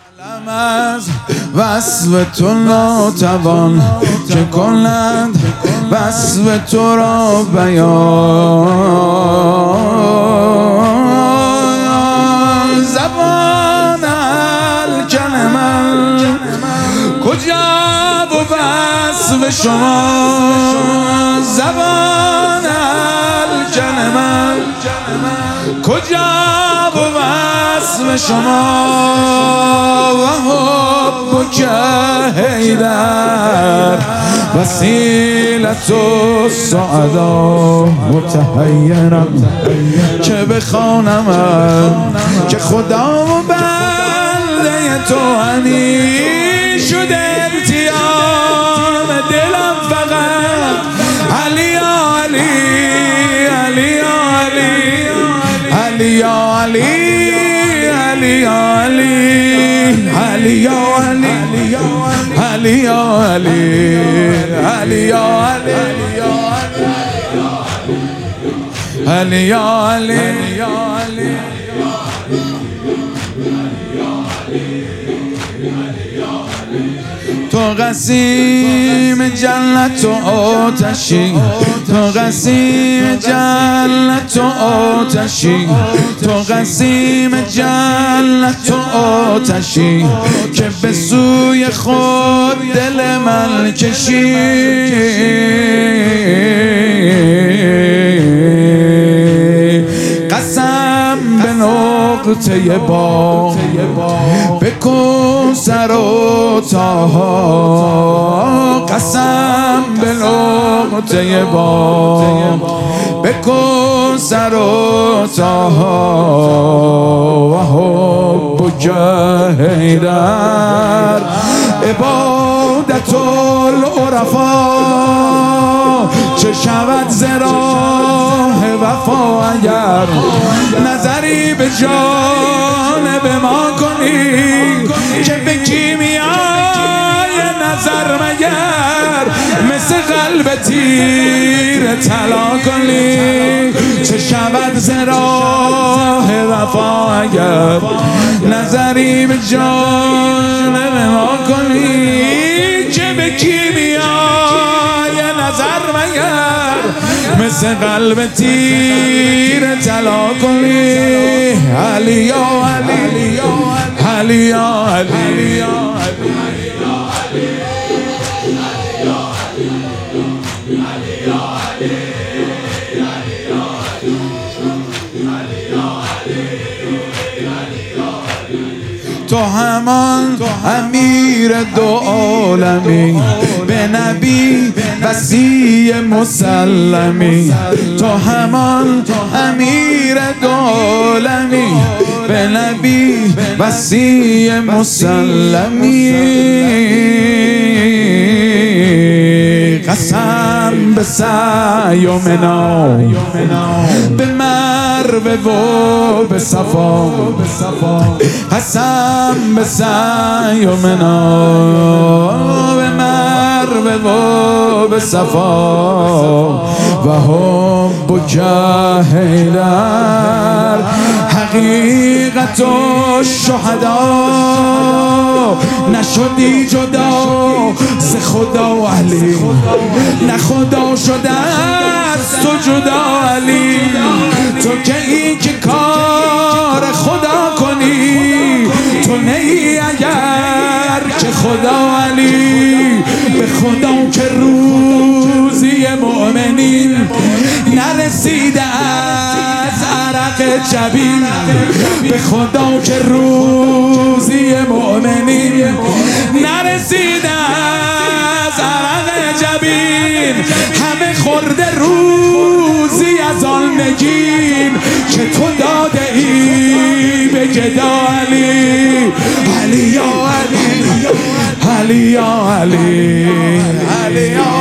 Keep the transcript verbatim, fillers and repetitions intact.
علم از وصف تو ناتوان که کنند وصف تو را بیان. زبان الکلمه کجا و وصف شما، زبان الکلمه کجا و وصف شما. و حبک حیدر وسیلت السعدا. متحیرم که بخوانم که خدا و بنده تو هنی شده التیام دلم فقط علی یا علی، علی یا علی، علی یا علی، علی یا علی، علی یا علی، علی یا علی، علی یا علی، علی یا علی. تو قسیم جنت و آتشی، تو قسیم جنت و آتشی، تو قسیم جنت و آتشی که به سوی خود دل من کشی. قسم به نقطه با به کوثر و طه، قسم به نقطه با به کوثر و طه. و حبک حیدر عبادت العرفا چه شود ز راه وفا. اگر نظری به جانب ما کنی که به کیمیای نظر مگر مثل قلب تیر طلا کنی. چه شود ز راه وفا اگر نظری به جانب ما کنی که به کیمیای نظر مگر مثل قلب تیر طلا کنی. علی یا علی، علی یا علی، تو همان امیر دو عالمی به نبی وصی مسلمی. تو همان امیر دو عالمی به نبی وصی مسلمی. قسم به سعی و منا به مروه و به صفا، قسم به سعی و منا به مروه و به صفا. و حبک حیدر حقیقت الشهدا نشدی جدا ز خدا علی، نه خدا شده از تو جدا علی. تو که ای که کار خدا کنی تو نیی اگر که خدا علی. به خدا که روزی مؤمنین نرسیده از عرق جبین، به خدا که روزی مؤمنین نرسیده از عرق جبین. همه خورده روزی از آن نگین که تو داده ای به گدا علی. علی یا علی، علی یا علی، علی یا